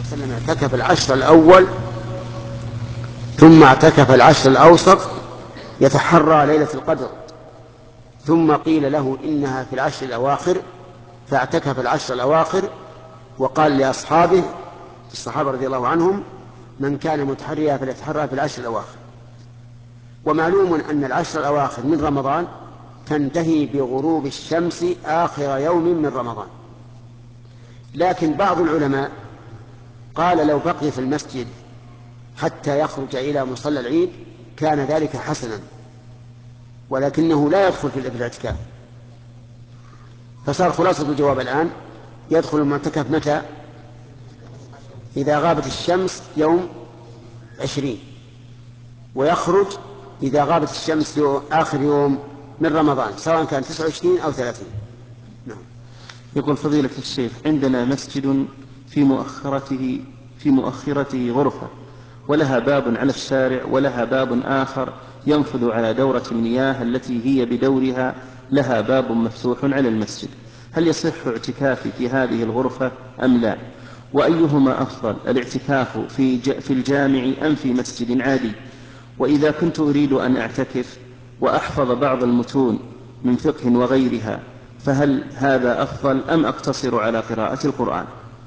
عليه وسلم اعتكف العشر الأول ثم اعتكف العشر الأوسط يتحرى ليلة القدر، ثم قيل له إنها في العشر الأواخر فاعتكف العشر الأواخر، وقال لأصحابه الصحابة رضي الله عنهم: من كان متحريا فليتحرى في العشر الأواخر. ومعلوم أن العشر الأواخر من رمضان تنتهي بغروب الشمس آخر يوم من رمضان، لكن بعض العلماء قال لو بقي في المسجد حتى يخرج إلى مصلى العيد كان ذلك حسنا، ولكنه لا يدخل في الاعتكاف. فصار خلاصة الجواب الآن: يدخل المعتكف متى؟ إذا غابت الشمس يوم 20، ويخرج إذا غابت الشمس آخر يوم من رمضان، سواء كان 29 أو 30. نعم. يقول فضيلة الشيخ: عندنا مسجد في مؤخرته غرفة، ولها باب على الشارع، ولها باب آخر ينفذ على دورة المياه التي هي بدورها لها باب مفتوح على المسجد، هل يصح اعتكافي في هذه الغرفة أم لا؟ وأيهما أفضل، الاعتكاف في الجامع أم في مسجد عادي؟ وإذا كنت أريد أن أعتكف وأحفظ بعض المتون من فقه وغيرها فهل هذا أفضل أم أقتصر على قراءة القرآن؟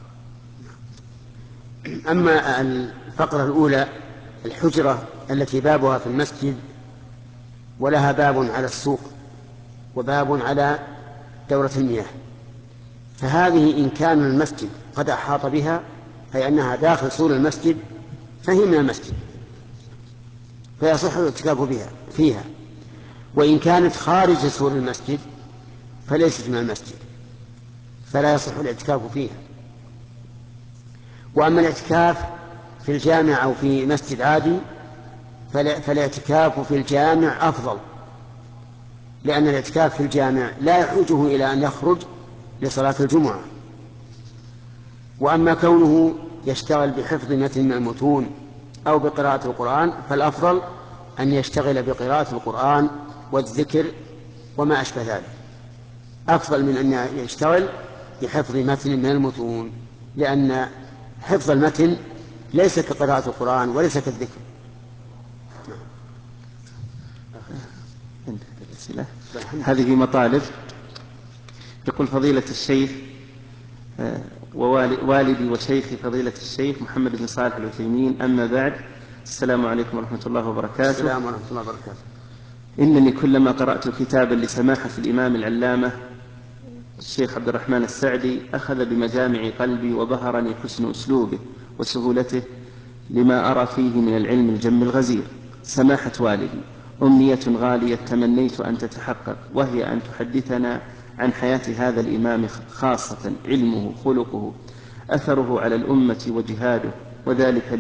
أما الفقرة الأولى، الحجرة التي بابها في المسجد ولها باب على السوق وباب على دورة المياه، فهذه إن كان المسجد قد أحاط بها، أي أنها داخل سور المسجد، فهي من المسجد فيصح الاعتكاف فيها. وإن كانت خارج سور المسجد فليست من المسجد فلا يصح الاعتكاف فيها. وأما الاعتكاف في الجامع أو في مسجد عادي فالاعتكاف في الجامع أفضل، لأن الاعتكاف في الجامع لا يحوجه إلى أن يخرج لصلاة الجمعة. وأما كونه يشتغل بحفظ متن من المتون أو بقراءة القرآن فالأفضل أن يشتغل بقراءة القرآن والذكر وما أشبه ذلك، أفضل من أن يشتغل بحفظ متن من المتون، لأن حفظ المتن ليس كقراءة القرآن وليس كالذكر. هذه مطالب. يقول فضيلة الشيخ: والدي وشيخي فضيلة الشيخ محمد بن صالح العثيمين، أما بعد، السلام عليكم ورحمة الله وبركاته. السلام ورحمة الله وبركاته. إنني كلما قرأت كتابا لسماحة الإمام العلامة الشيخ عبد الرحمن السعدي أخذ بمجامع قلبي وبهرني حسن أسلوبه وسهولته لما أرى فيه من العلم الجم الغزير. سماحة والدي، أمنية غالية تمنيت أن تتحقق، وهي أن تحدثنا عن حياة هذا الإمام، خاصة علمه، خلقه، أثره على الأمة وجهاده، وذلك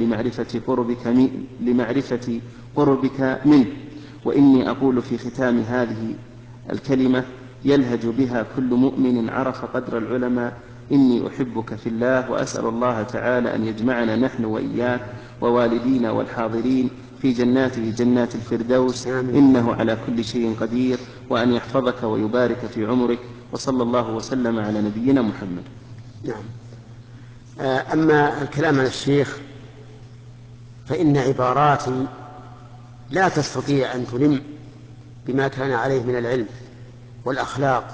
لمعرفة قربك منه. وإني أقول في ختام هذه الكلمة يلهج بها كل مؤمن عرف قدر العلماء: إني أحبك في الله، وأسأل الله تعالى أن يجمعنا نحن وإياك ووالدينا والحاضرين في جناته جنات الفردوس، إنه على كل شيء قدير، وأن يحفظك ويبارك في عمرك، وصلى الله وسلم على نبينا محمد. نعم. أما الكلام عن الشيخ فإن عباراتي لا تستطيع أن تلم بما كان عليه من العلم والأخلاق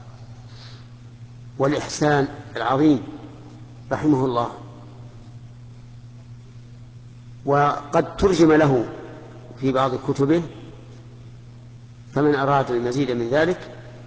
والإحسان العظيم رحمه الله. وقد ترجم له في بعض كتبه، فمن أراد المزيد من ذلك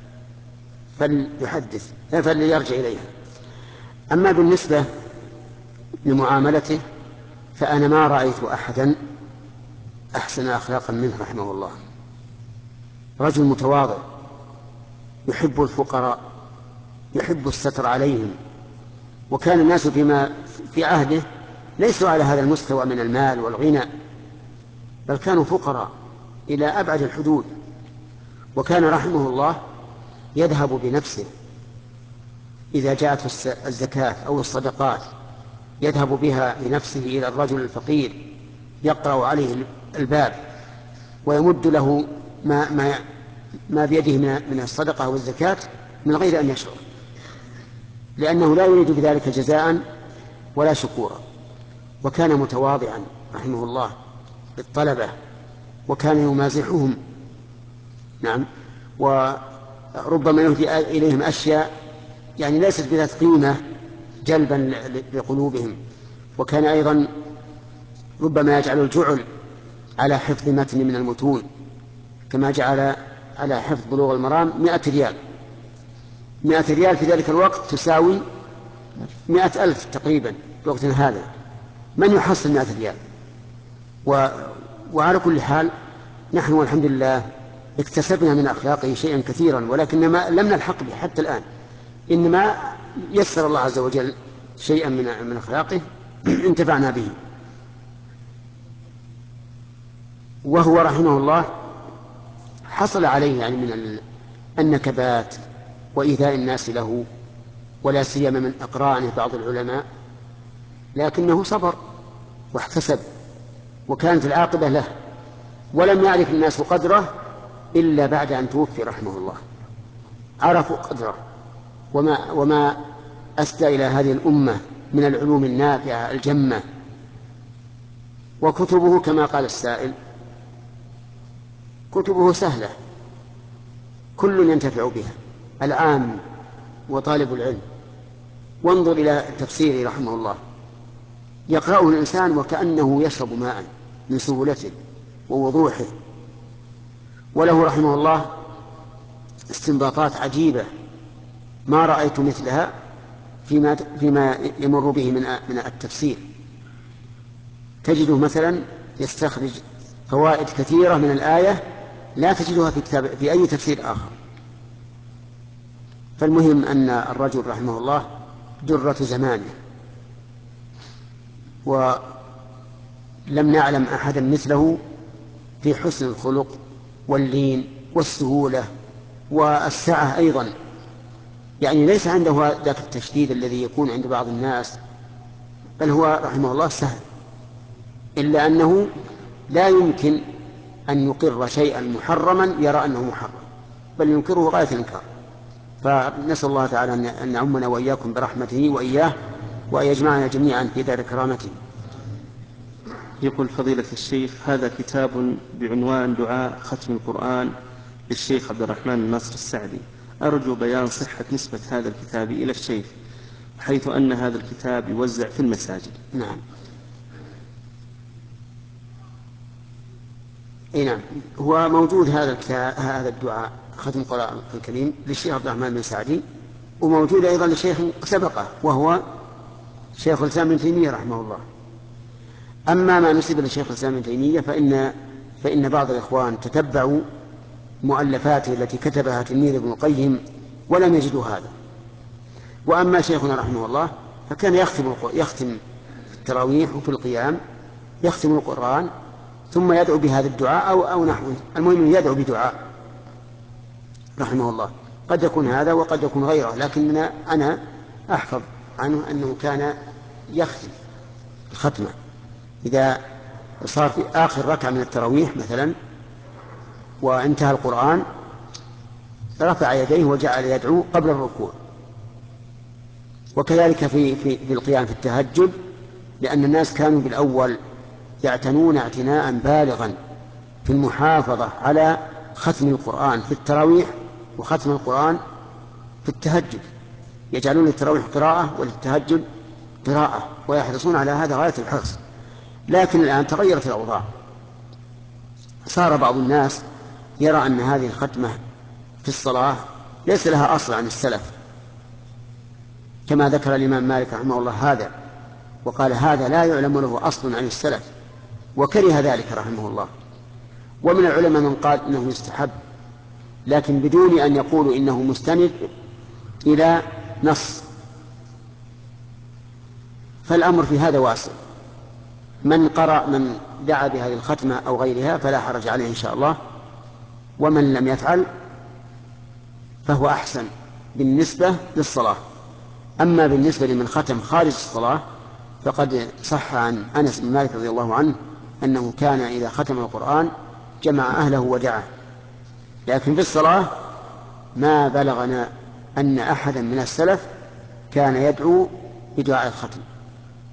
فليرجع إليها. أما بالنسبة لمعاملته فأنا ما رأيت أحدا أحسن أخلاقا منه رحمه الله. رجل متواضع، يحب الفقراء، يحب الستر عليهم. وكان الناس في عهده ليسوا على هذا المستوى من المال والغنى، بل كانوا فقراء إلى أبعد الحدود. وكان رحمه الله يذهب بنفسه إذا جاءت الزكاة أو الصدقات، يذهب بها بنفسه إلى الرجل الفقير، يقرأ عليه الباب ويمد له ما بيده من الصدقة والزكاة من غير أن يشعر، لأنه لا يريد بذلك جزاء ولا شكورا، وكان متواضعا رحمه الله للطلبة، وكان يمازحهم. نعم. وربما يهدي إليهم أشياء يعني ليست بذات قيمة جلبا لقلوبهم. وكان أيضا ربما يجعل الجعل على حفظ متن من المتون، كما جعل على حفظ بلوغ المرام 100 ريال. 100 ريال في ذلك الوقت تساوي 100,000 تقريبا في وقتنا هذا. من يحصل 100 ريال؟ وعلى كل حال نحن والحمد لله اكتسبنا من أخلاقه شيئا كثيرا، ولكن لم نلحق به حتى الآن، إنما يسر الله عز وجل شيئا من أخلاقه انتفعنا به. وهو رحمه الله حصل عليه يعني من النكبات وإيذاء الناس له، ولا سيما من أقرانه بعض العلماء، لكنه صبر واحتسب، وكانت العاقبة له. ولم يعرف الناس قدره إلا بعد أن توفي رحمه الله، عرفوا قدره وما أسدى إلى هذه الأمة من العلوم النافعة الجمة. وكتبه كما قال السائل كتبه سهلة، كل ينتفع بها، العام وطالب العلم. وانظر إلى تفسيره رحمه الله، يقرأه الإنسان وكأنه يشرب ماء من سهولته ووضوحه. وله رحمه الله استنباطات عجيبة ما رأيت مثلها فيما يمر به من التفسير. تجده مثلا يستخرج فوائد كثيرة من الآية لا تجدها في أي تفسير آخر. فالمهم أن الرجل رحمه الله درة زمانه، ولم نعلم أحدا مثله في حسن الخلق واللين والسهولة والسعة أيضا. يعني ليس عنده ذاك التشديد الذي يكون عند بعض الناس، بل هو رحمه الله سهل، إلا أنه لا يمكن أن يقر شيئا محرما يرى أنه محرم، بل ينكره غاية الإنكار. فنسأل الله تعالى أن يعمنا وإياكم برحمته وإياه، وأن يجمعنا جميعا في دار كرامته. يقول فضيلة الشيخ: هذا كتاب بعنوان دعاء ختم القرآن للشيخ عبد الرحمن الناصر السعدي. أرجو بيان صحة نسبة هذا الكتاب إلى الشيخ، حيث أن هذا الكتاب يوزع في المساجد. نعم. اي نعم، هو موجود هذا الدعاء ختم القرآن الكريم للشيخ عبد الرحمن بن سعدي، وموجود أيضا لشيخ سبقه وهو شيخ الإسلام ابن تيمية رحمه الله. أما ما نسب لشيخ الإسلام ابن تيمية فإن بعض الإخوان تتبعوا مؤلفاته التي كتبها تلميذ ابن القيم ولم يجدوا هذا. وأما شيخنا رحمه الله فكان يختم في التراويح وفي القيام، يختم القرآن ثم يدعو بهذا الدعاء أو نحوه. المهم يدعو بدعاء رحمه الله، قد يكون هذا وقد يكون غيره، لكن أنا أحفظ عنه أنه كان يختم الختمة إذا صار في آخر ركعة من التراويح مثلا وانتهى القرآن، رفع يديه وجعل يدعو قبل الركوع. وكذلك في القيام في التهجد، لأن الناس كانوا بالأول يعتنون اعتناء بالغا في المحافظة على ختم القرآن في التراويح وختم القرآن في التهجد، يجعلون التراويح قراءة وللتهجد قراءة، ويحرصون على هذا غاية الحرص. لكن الآن تغيرت الأوضاع، صار بعض الناس يرى أن هذه الختمة في الصلاة ليس لها أصل عن السلف، كما ذكر الإمام مالك رحمه الله هذا، وقال هذا لا يعلم له أصل عن السلف، وكره ذلك رحمه الله. ومن العلماء من قال إنه يستحب، لكن بدون أن يقولوا إنه مستند إلى نص. فالأمر في هذا واسع، من دعا بهذه الختمة أو غيرها فلا حرج عليه إن شاء الله، ومن لم يفعل فهو أحسن بالنسبة للصلاة. أما بالنسبة لمن ختم خارج الصلاة فقد صح عن أنس بن مالك رضي الله عنه أنه كان إذا ختم القرآن جمع أهله ودعا، لكن في الصلاة ما بلغنا أن أحدا من السلف كان يدعو بدعاء الختم.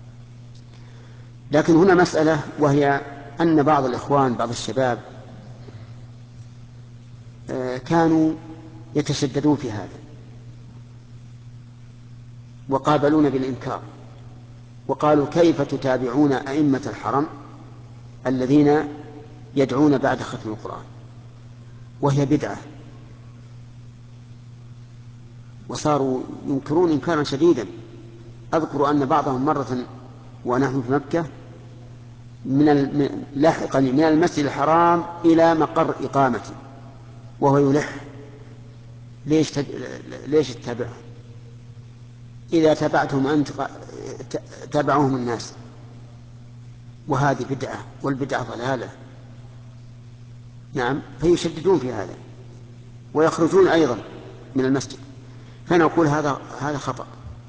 لكن هنا مسألة، وهي أن بعض الإخوان بعض الشباب كانوا يتشددون في هذا وقابلون بالإنكار وقالوا كيف تتابعون أئمة الحرم الذين يدعون بعد ختم القرآن، وهي بدعة. وصاروا ينكرون إنكارا شديدا. أذكر أن بعضهم مرة ونحن في مكة لاحقا من المسجد الحرام إلى مقر إقامته وهو يلح: ليش تتبعهم؟ إذا تبعتهم أنت تبعهم الناس، وهذه بدعة، والبدعة ضلالة. نعم، فيشددون في هذا ويخرجون أيضا من المسجد. فنقول هذا خطأ.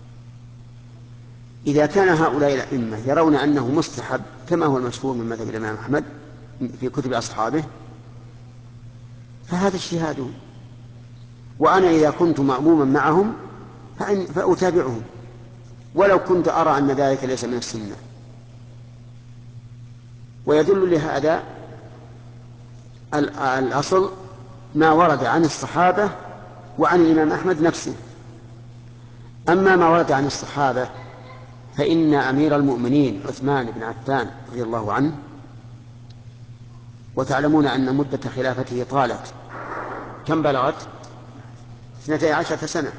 إذا كان هؤلاء الأئمة يرون أنه مستحب كما هو المشهور من مذهب الإمام أحمد في كتب أصحابه، فهذا اجتهادهم، وأنا إذا كنت مأموما معهم فأتابعهم ولو كنت أرى أن ذلك ليس من السنة. ويدل لهذا الأصل ما ورد عن الصحابة وعن الإمام أحمد نفسه. أما ما ورد عن الصحابة فإن أمير المؤمنين عثمان بن عفان رضي الله عنه، وتعلمون أن مدة خلافته طالت، كم بلغت؟ 12 سنة.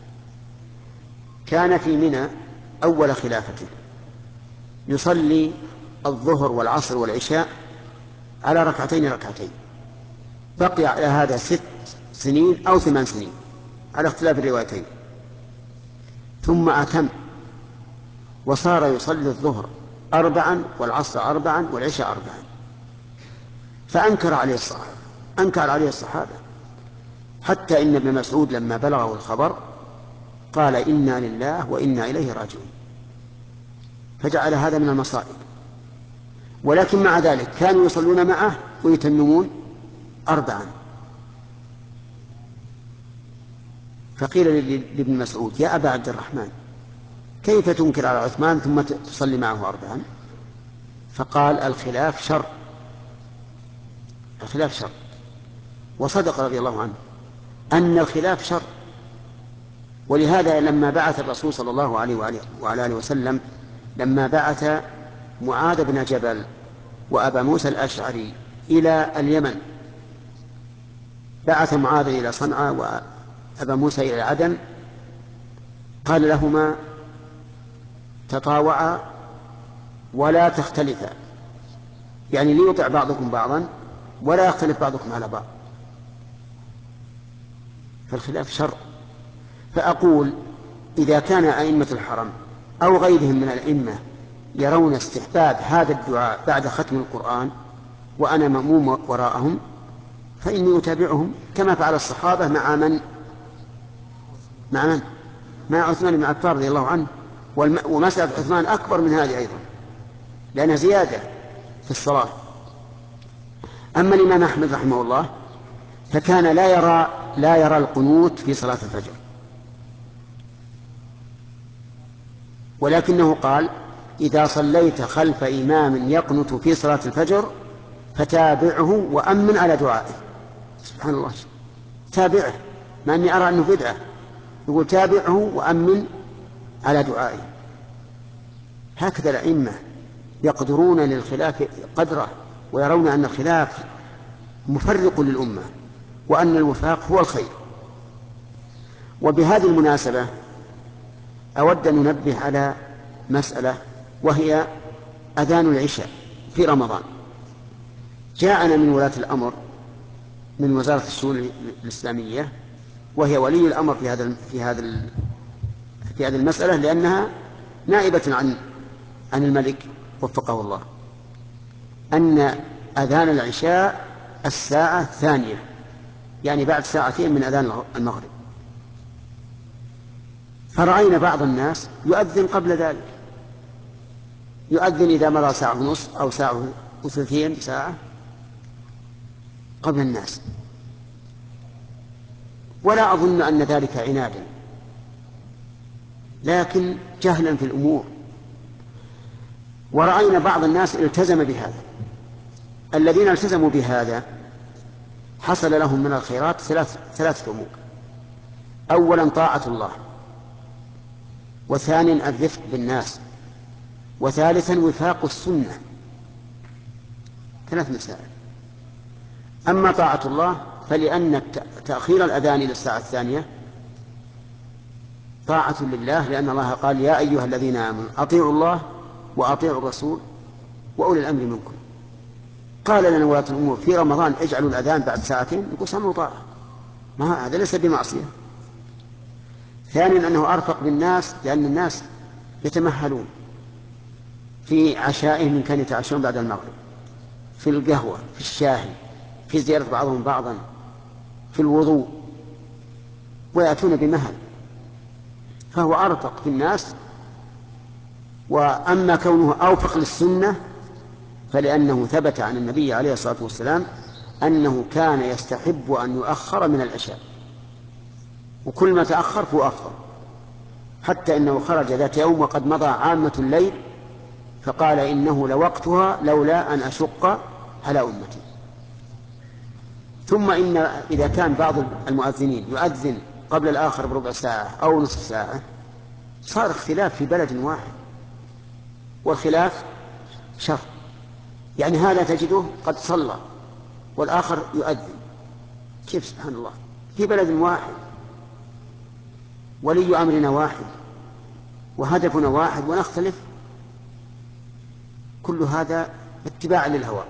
كان في منى أول خلافته يصلي الظهر والعصر والعشاء على ركعتين ركعتين. بقي على هذا 6 سنين أو 8 سنين على اختلاف الروايتين، ثم أتم وصار يصلي الظهر 4 والعصر 4 والعشاء 4. فأنكر عليه الصحابة حتى إن ابن مسعود لما بلغه الخبر قال: إنا لله وإنا إليه راجعون. فجعل هذا من المصائب. ولكن مع ذلك كانوا يصلون معه ويتممون 4. فقيل لابن مسعود: يا أبا عبد الرحمن، كيف تنكر على عثمان ثم تصلي معه 4؟ فقال: الخلاف شر. وصدق رضي الله عنه أن الخلاف شر. ولهذا لما بعث الرسول صلى الله عليه وعلى آله وسلم، لما بعث معاذ بن جبل وأبا موسى الأشعري إلى اليمن، بعث معاذ إلى صنعاء وأبا موسى إلى عدن، قال لهما: تطاوعا ولا تختلفا، يعني ليطع بعضكم بعضا ولا يختلف بعضكم على بعض. فالخلاف شر. فأقول إذا كان أئمة الحرم أو غيرهم من الأئمة يرون استحباب هذا الدعاء بعد ختم القرآن وأنا مأموم وراءهم، فإني أتابعهم كما فعل الصحابة مع عثمان بن عفان رضي الله عنه. ومسألة عثمان أكبر من هذه أيضا، لأنها زيادة في الصلاة. أما الإمام أحمد رحمه الله فكان لا يرى القنوت في صلاة الفجر، ولكنه قال: إذا صليت خلف إمام يقنت في صلاة الفجر فتابعه وأمن على دعائه. سبحان الله، تابعه، مع أني أرى أنه بدعة، يقول: تابعه وأمن على دعائه. هكذا الأئمة يقدرون للخلاف قدره، ويرون أن الخلاف مفرق للأمة وأن الوفاق هو الخير. وبهذه المناسبة أود أن ننبه على مسألة، وهي أذان العشاء في رمضان. جاءنا من ولاة الأمر من وزارة الشؤون الإسلامية، وهي ولي الأمر في هذه المسألة، لأنها نائبة عن الملك وفقه الله، أن أذان العشاء 2:00، يعني بعد 2 من أذان المغرب. فرأينا بعض الناس يؤذن قبل ذلك، يؤذن إذا مضى 1:30 أو 1:30 قبل الناس، ولا أظن أن ذلك عنادا، لكن جهلا في الأمور. ورأينا بعض الناس التزم بهذا. الذين التزموا بهذا حصل لهم من الخيرات ثلاثة أمور: أولا طاعة الله، وثانيا الرفق بالناس، وثالثا وفاق السنة. 3 مسائل. أما طاعة الله فلأن تأخير الأذان إلى الساعة 2 طاعة لله، لأن الله قال: يا أيها الذين آمنوا أطيعوا الله وأطيعوا الرسول وأولي الأمر منكم. قال لنا ولاة الأمور في رمضان: اجعلوا الأذان بعد 2 ساعة، نقول سمع وطاعة، ما هذا ليس بمعصية. ثانيا أنه أرفق بالناس، لأن الناس يتمهلون في عشائهم من كان يتعشون بعد المغرب، في القهوة، في الشاهي، في زيارة بعضهم بعضا، في الوضوء، ويأتون بمهل، فهو أرفق في الناس. وأما كونه أوفق للسنة فلأنه ثبت عن النبي عليه الصلاة والسلام أنه كان يستحب أن يؤخر من العشاء، وكل ما تأخر فهو أفضل، حتى إنه خرج ذات يوم وقد مضى عامة الليل فقال: إنه لوقتها لولا أن أشق على أمتي. ثم إن إذا كان بعض المؤذنين يؤذن قبل الآخر بربع ساعة أو نصف ساعة صار اختلاف في بلد واحد، والخلاف شر. يعني هذا تجده قد صلى والآخر يؤذن، كيف؟ سبحان الله، في بلد واحد ولي أمرنا واحد وهدفنا واحد ونختلف. كل هذا اتباع للهوى.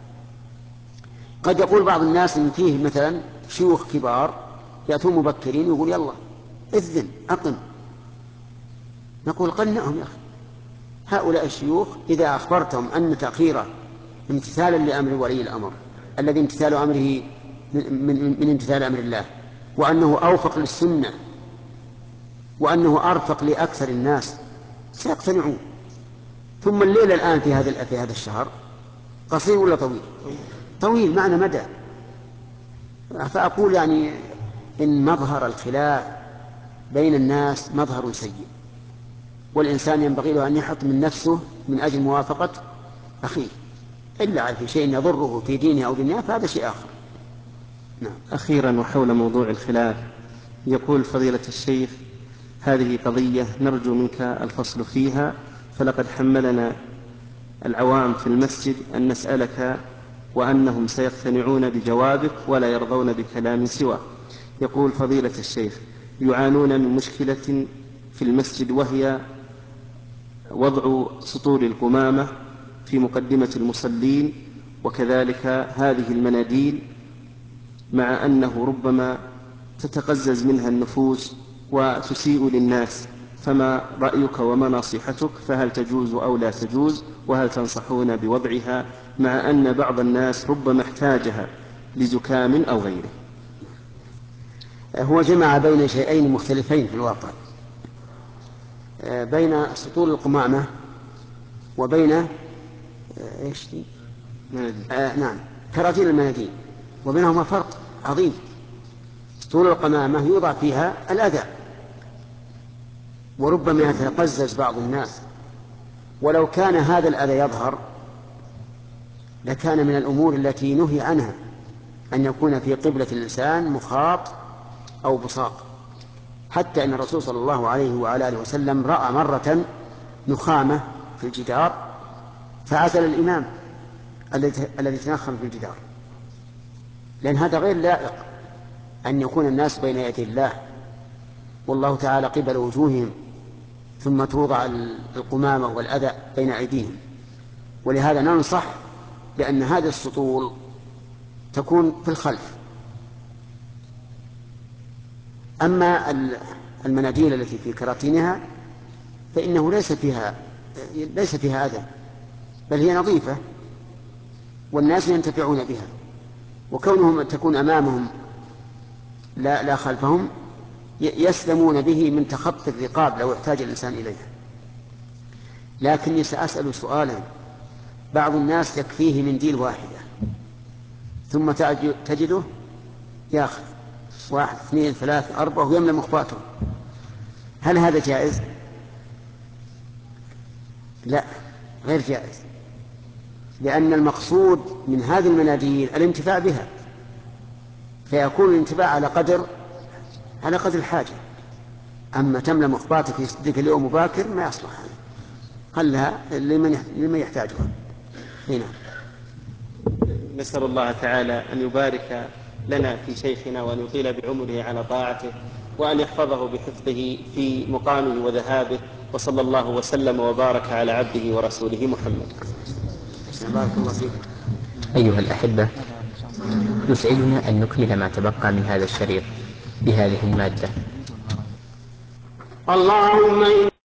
قد يقول بعض الناس إن فيه مثلا شيوخ كبار يأتون مبكرين ويقول: يلا اذن أقم. نقول: قنعهم يا أخي. هؤلاء الشيوخ إذا أخبرتهم أن تأخيره امتثالا لأمر ولي الأمر الذي امتثال أمره من امتثال أمر الله، وأنه أوفق للسنة، وأنه أرفق لأكثر الناس، سيقتنعون. ثم الليل الآن في هذا الشهر قصير ولا طويل؟ طويل، معنى مدى. فأقول يعني إن مظهر الخلاف بين الناس مظهر سيء، والإنسان ينبغي له أن يحط من نفسه من أجل موافقة أخيه، إلا في شيء يضره في دينه أو دنياه فهذا شيء آخر. نعم. أخيرا وحول موضوع الخلاف، يقول فضيلة الشيخ: هذه قضية نرجو منك الفصل فيها، فلقد حملنا العوام في المسجد أن نسألك وأنهم سيقتنعون بجوابك ولا يرضون بكلام سواه. يقول فضيلة الشيخ: يعانون من مشكلة في المسجد، وهي وضع سطور القمامة في مقدمة المصلين، وكذلك هذه المناديل، مع أنه ربما تتقزز منها النفوس وتسيء للناس، فما رأيك وما نصيحتك؟ فهل تجوز أو لا تجوز؟ وهل تنصحون بوضعها مع أن بعض الناس ربما احتاجها لزكام أو غيره؟ هو جمع بين شيئين مختلفين في الواقع، بين سطور القمامة وبين نعم كراتين المناديل، وبينهما فرق عظيم. سطور القمامة يوضع فيها الأذى وربما يتقزز بعض الناس، ولو كان هذا الأذى يظهر لكان من الأمور التي نهي عنها أن يكون في قبلة الإنسان مخاط أو بصاق، حتى أن الرسول صلى الله عليه وعلى آله وسلم رأى مرة نخامة في الجدار فعزل الإمام الذي تنخم في الجدار، لأن هذا غير لائق أن يكون الناس بين يدي الله والله تعالى قبل وجوههم ثم توضع القمامة والأذى بين أيديهم. ولهذا ننصح بأن هذه السطور تكون في الخلف. أما المناديل التي في كراتينها فإنه ليس فيها أذى، بل هي نظيفة والناس ينتفعون بها، وكونهم تكون أمامهم لا خلفهم يسلمون به من تخطي الرقاب لو احتاج الإنسان إليها. لكني سأسأل سؤالا: بعض الناس يكفيه منديل واحدة ثم تجده ياخذ 1 2 3 4 ويملأ مخباته، هل هذا جائز؟ لا، غير جائز، لأن المقصود من هذه المناديل الانتفاع بها، فيكون الانتفاع على قدر الحاجة. أما تملأ مخباتك في صدق اليوم مباكر ما يصلح، خلها لمن يحتاجها. هنا نسأل الله تعالى أن يبارك لنا في شيخنا وأن يطيل بعمره على طاعته وأن يحفظه بحفظه في مقامه وذهابه، وصلى الله وسلم وبارك على عبده ورسوله محمد. بارك الله فيك. أيها الأحبة، يسعدنا أن نكمل ما تبقى من هذا الشريط بهذه المادة. اللهم